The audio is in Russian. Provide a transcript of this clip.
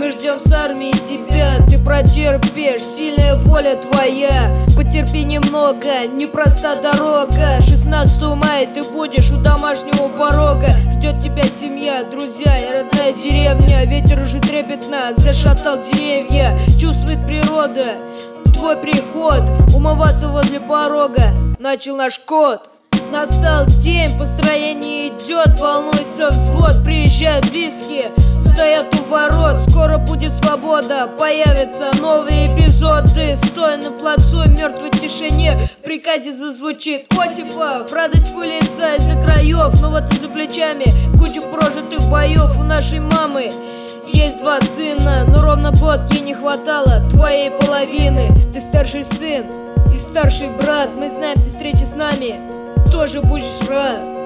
Мы ждем с армии тебя, ты протерпишь, сильная воля твоя. Потерпи немного, непроста дорога. 16 мая ты будешь у домашнего порога. Ждет тебя семья, друзья и родная деревня. Ветер уже трепетно зашатал деревья. Чувствует природа твой приход. Умываться возле порога начал наш кот. Настал день, построение идет, волнуется взвод. Приезжают близкие, стоят у ворот. Скоро будет свобода, появятся новые эпизоды. Стоя на плацу в мертвой тишине, в приказе зазвучит Осипов. Радость выльется из-за краев, но вот и за плечами куча прожитых боев. У нашей мамы есть 2 сына, но ровно год ей не хватало твоей половины. Ты старший сын и старший брат, мы знаем, ты встречи с нами тоже будешь рад.